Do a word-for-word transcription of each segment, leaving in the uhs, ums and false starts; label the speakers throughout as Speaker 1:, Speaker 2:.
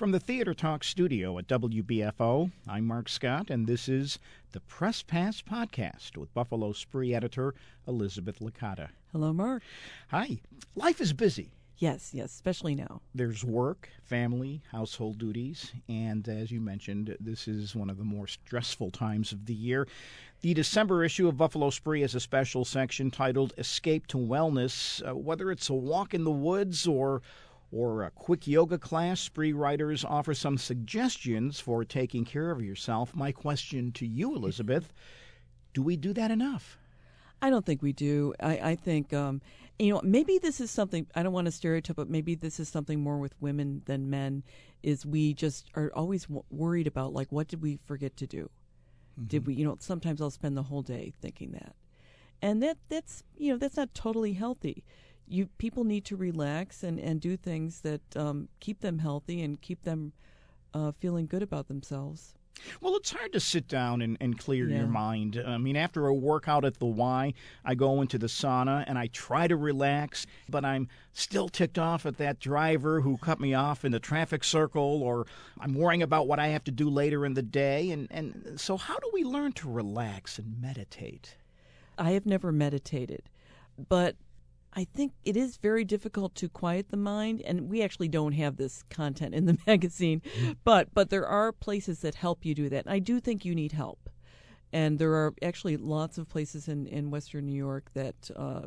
Speaker 1: From the Theater Talk studio at W B F O, I'm Mark Scott, and this is the Press Pass Podcast with Buffalo Spree editor Elizabeth Licata.
Speaker 2: Hello, Mark.
Speaker 1: Hi. Life is busy.
Speaker 2: Yes, yes, especially now.
Speaker 1: There's work, family, household duties, and as you mentioned, this is one of the more stressful times of the year. The December issue of Buffalo Spree has a special section titled Escape to Wellness. Uh, whether it's a walk in the woods or or a quick yoga class, Spree writers offer some suggestions for taking care of yourself. My question to you, Elizabeth, do we do that enough?
Speaker 2: I don't think we do. I, I think, um, you know, maybe this is something, I don't want to stereotype, but maybe this is something more with women than men, is we just are always w- worried about, like, what did we forget to do? Mm-hmm. Did we, you know, sometimes I'll spend the whole day thinking that. And that that's, you know, that's not totally healthy. You people need to relax and, and do things that um, keep them healthy and keep them uh, feeling good about themselves.
Speaker 1: Well, it's hard to sit down and, and clear
Speaker 2: Yeah.
Speaker 1: your mind. I mean, after a workout at the Y, I go into the sauna and I try to relax, but I'm still ticked off at that driver who cut me off in the traffic circle, or I'm worrying about what I have to do later in the day. And, and so how do we learn to relax and meditate?
Speaker 2: I have never meditated, but I think it is very difficult to quiet the mind, and we actually don't have this content in the magazine, mm-hmm. but but there are places that help you do that. I do think you need help, and there are actually lots of places in, in Western New York that uh,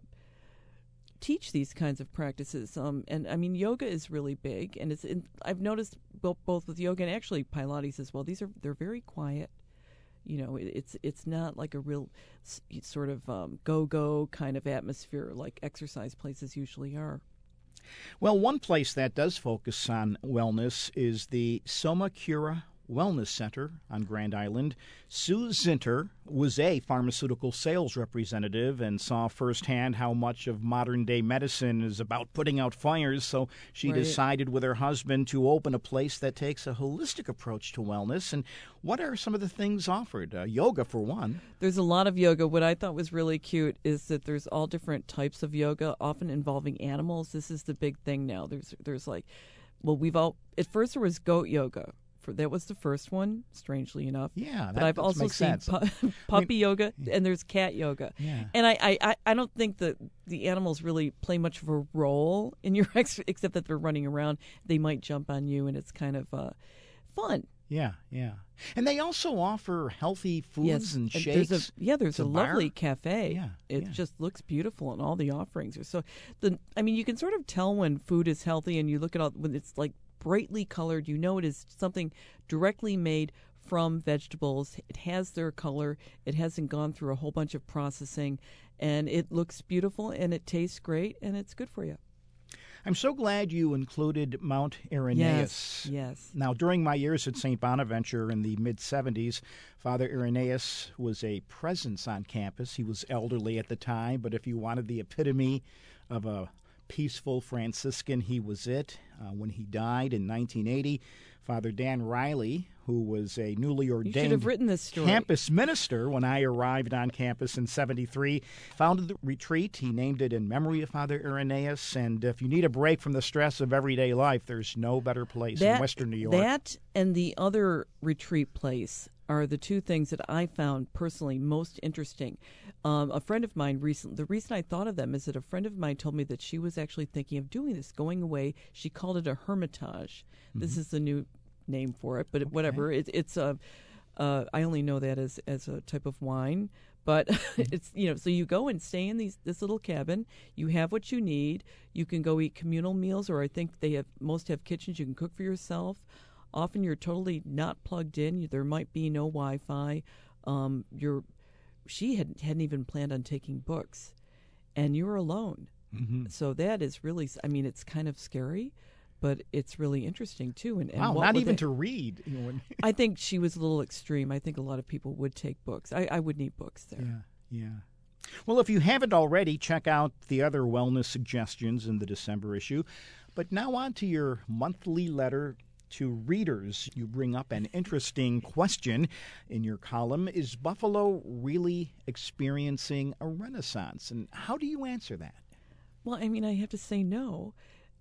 Speaker 2: teach these kinds of practices. Um, and I mean, yoga is really big, and it's in, I've noticed both, both with yoga and actually Pilates as well. These are they're very quiet. You know, it's it's not like a real sort of um, go-go kind of atmosphere like exercise places usually are.
Speaker 1: Well, one place that does focus on wellness is the Soma Cura Wellness Center on Grand Island. Sue Zinter was a pharmaceutical sales representative and saw firsthand how much of modern-day medicine is about putting out fires, so she
Speaker 2: Right.
Speaker 1: decided with her husband to open a place that takes a holistic approach to wellness. And what are some of the things offered? Uh, yoga, for one.
Speaker 2: There's a lot of yoga. What I thought was really cute is that there's all different types of yoga, often involving animals. This is the big thing now. There's there's like, well, we've all, at first there was goat yoga. For, that was the first one, strangely enough.
Speaker 1: Yeah, that,
Speaker 2: but I've
Speaker 1: that
Speaker 2: also
Speaker 1: makes
Speaker 2: seen
Speaker 1: sense.
Speaker 2: pu- puppy
Speaker 1: I mean,
Speaker 2: yoga, and there's cat yoga.
Speaker 1: Yeah.
Speaker 2: And I, I, I don't think that the animals really play much of a role in your ex, except that they're running around. They might jump on you, and it's kind of uh, fun.
Speaker 1: Yeah, yeah. And they also offer healthy foods
Speaker 2: Yes,
Speaker 1: and
Speaker 2: and
Speaker 1: shakes.
Speaker 2: There's a, yeah, there's
Speaker 1: It's
Speaker 2: a,
Speaker 1: a bar?
Speaker 2: lovely cafe.
Speaker 1: Yeah,
Speaker 2: it
Speaker 1: yeah.
Speaker 2: just looks beautiful, and all the offerings are so. The I mean, you can sort of tell when food is healthy, and you look at all when it's like brightly colored. You know, it is something directly made from vegetables. It has their color. It hasn't gone through a whole bunch of processing, and it looks beautiful, and it tastes great, and it's good for you.
Speaker 1: I'm so glad you included Mount Irenaeus.
Speaker 2: Yes, yes.
Speaker 1: Now, during my years at Saint Bonaventure in the mid-seventies, Father Irenaeus was a presence on campus. He was elderly at the time, but if you wanted the epitome of a peaceful Franciscan, he was it. Uh, when he died in nineteen eighty, Father Dan Riley, who was a newly
Speaker 2: You should
Speaker 1: ordained
Speaker 2: have written this story.
Speaker 1: campus minister when I arrived on campus in seventy-three, founded the retreat. He named it in memory of Father Irenaeus. And if you need a break from the stress of everyday life, there's no better place
Speaker 2: that,
Speaker 1: in Western New York.
Speaker 2: That and the other retreat place are the two things that I found personally most interesting. Um, a friend of mine recently, the reason I thought of them is that a friend of mine told me that she was actually thinking of doing this, going away. She called it a hermitage. Mm-hmm. This is the new name for it, but
Speaker 1: Okay.
Speaker 2: whatever. It, it's a, uh, I only know that as, as a type of wine. But it's, you know, so you go and stay in these this little cabin. You have what you need. You can go eat communal meals, or I think they have most have kitchens. You can cook for yourself. Often you're totally not plugged in. You, there might be no Wi-Fi. Um, you're, she hadn't hadn't even planned on taking books, and you're alone.
Speaker 1: Mm-hmm.
Speaker 2: So that is really, I mean, it's kind of scary, but it's really interesting too. And, and
Speaker 1: Wow,
Speaker 2: what
Speaker 1: not
Speaker 2: would
Speaker 1: even
Speaker 2: they-
Speaker 1: to read. You know, when-
Speaker 2: I think she was a little extreme. I think a lot of people would take books. I, I would need books there.
Speaker 1: Yeah, yeah. Well, if you haven't already, check out the other wellness suggestions in the December issue. But now on to your monthly letter to readers. You bring up an interesting question in your column. Is Buffalo really experiencing a renaissance? And how do you answer that?
Speaker 2: Well, I mean, I have to say no.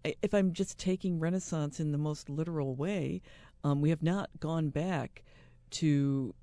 Speaker 2: if I'm just taking Renaissance in the most literal way, um, we have not gone back to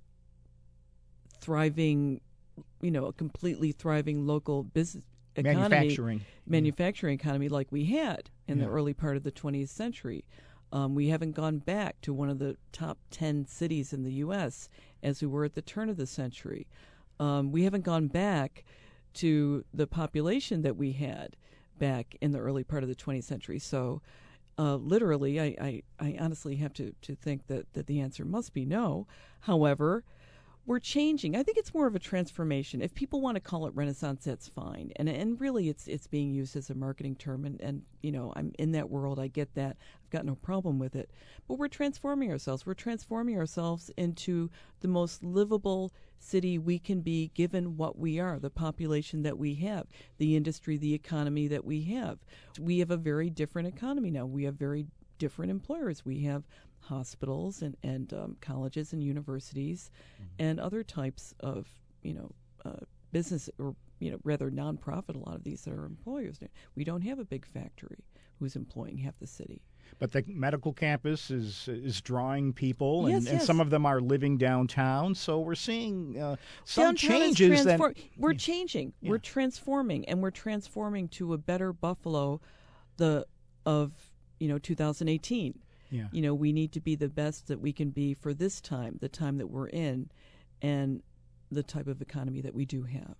Speaker 2: thriving, you know, a completely thriving local business economy,
Speaker 1: manufacturing,
Speaker 2: manufacturing economy like we had in
Speaker 1: yeah.
Speaker 2: the early part of the twentieth century. Um, we haven't gone back to one of the top ten cities in the U S as we were at the turn of the century. Um, we haven't gone back to the population that we had back in the early part of the twentieth century. So uh, literally, I, I, I honestly have to, to think that, that the answer must be no. However, we're changing. I think it's more of a transformation. If people want to call it Renaissance, that's fine. And and really, it's it's being used as a marketing term. And, and you know, I'm in that world. I get that. I've got no problem with it. But we're transforming ourselves. We're transforming ourselves into the most livable city we can be, given what we are, the population that we have, the industry, the economy that we have. We have a very different economy now. We have very different employers. We have hospitals and, and um, colleges and universities mm-hmm. and other types of, you know, uh, business or, you know, rather nonprofit, a lot of these that are employers. We don't have a big factory who's employing half the city.
Speaker 1: But the medical campus is is drawing people, and,
Speaker 2: yes,
Speaker 1: and
Speaker 2: yes.
Speaker 1: some of them are living downtown. So we're seeing uh, some
Speaker 2: downtown
Speaker 1: changes.
Speaker 2: Is transform-
Speaker 1: that
Speaker 2: we're changing. Yeah. We're transforming, and we're transforming to a better Buffalo, the of you know two thousand eighteen.
Speaker 1: Yeah.
Speaker 2: You know, we need to be the best that we can be for this time, the time that we're in, and the type of economy that we do have.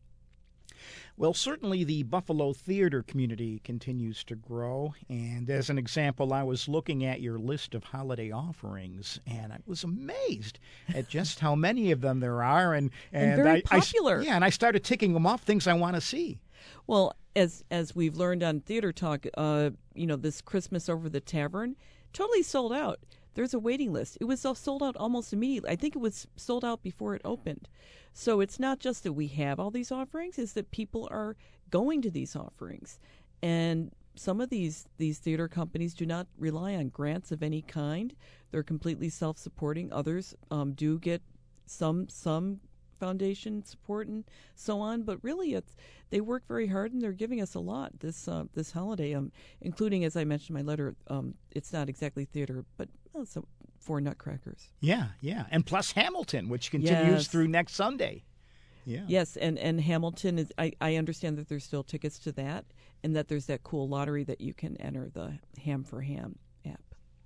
Speaker 1: Well, certainly the Buffalo theater community continues to grow. And as an example, I was looking at your list of holiday offerings, and I was amazed at just how many of them there are. And,
Speaker 2: and, and very
Speaker 1: I,
Speaker 2: popular.
Speaker 1: I, yeah, and I started ticking them off, things I want to see.
Speaker 2: Well, as as we've learned on Theater Talk, uh, you know, this Christmas Over the Tavern, totally sold out. There's a waiting list. It was sold out almost immediately. I think it was sold out before it opened. So it's not just that we have all these offerings, it's that people are going to these offerings. And some of these, these theater companies do not rely on grants of any kind. They're completely self-supporting. Others um, do get some some foundation support and so on, but really it's they work very hard and they're giving us a lot this uh, this holiday, um, including, as I mentioned in my letter, um, it's not exactly theater, but well, so four nutcrackers.
Speaker 1: Yeah, yeah, and plus Hamilton, which continues
Speaker 2: yes.
Speaker 1: through next Sunday. Yeah.
Speaker 2: Yes, and, and Hamilton is. I, I understand that there's still tickets to that, and that there's that cool lottery that you can enter, the Ham for Ham app.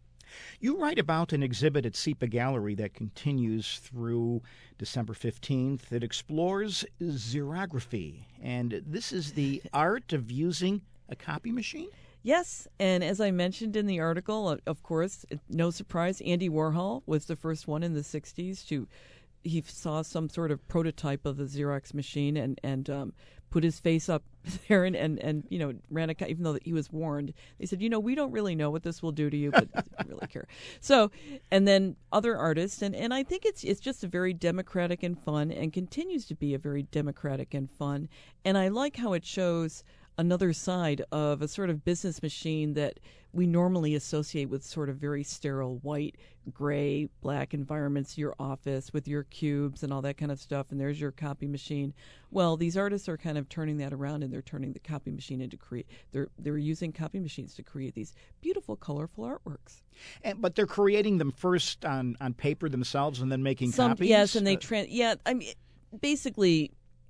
Speaker 1: You write about an exhibit at SEPA Gallery that continues through December fifteenth. It explores xerography, and this is the art of using a copy machine?
Speaker 2: Yes, and as I mentioned in the article, of course, no surprise, Andy Warhol was the first one in the sixties to, he saw some sort of prototype of the Xerox machine and, and um, put his face up there and, and, and you know, ran a, even though he was warned. They said, you know, we don't really know what this will do to you, but I don't really care. So, and then other artists, and, and I think it's it's just a very democratic and fun, and continues to be a very democratic and fun. And I like how it shows another side of a sort of business machine that we normally associate with sort of very sterile white, gray, black environments, your office with your cubes and all that kind of stuff, and there's your copy machine. Well, these artists are kind of turning that around, and they're turning the copy machine into create. They're they're using copy machines to create these beautiful, colorful artworks.
Speaker 1: And, but they're creating them first on, on paper themselves, and then making
Speaker 2: Some,
Speaker 1: copies.
Speaker 2: Yes, and they trans. Yeah, I mean, basically,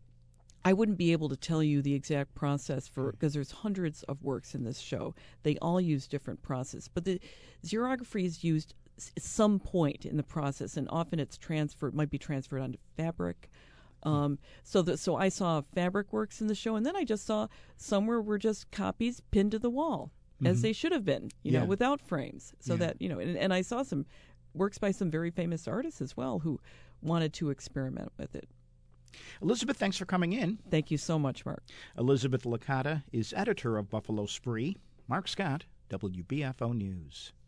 Speaker 2: I wouldn't be able to tell you the exact process for, because there's hundreds of works in this show. They all use different process, but the xerography is used at some point in the process, and often it's transferred, might be transferred onto fabric. Um, so that so I saw fabric works in the show, and then I just saw somewhere were just copies pinned to the wall, mm-hmm. as they should have been, you
Speaker 1: yeah.
Speaker 2: know, without frames. So
Speaker 1: yeah.
Speaker 2: that, you know, and, and I saw some works by some very famous artists as well who wanted to experiment with it.
Speaker 1: Elizabeth, thanks for coming in.
Speaker 2: Thank you so much, Mark.
Speaker 1: Elizabeth Licata is editor of Buffalo Spree. Mark Scott, W B F O News.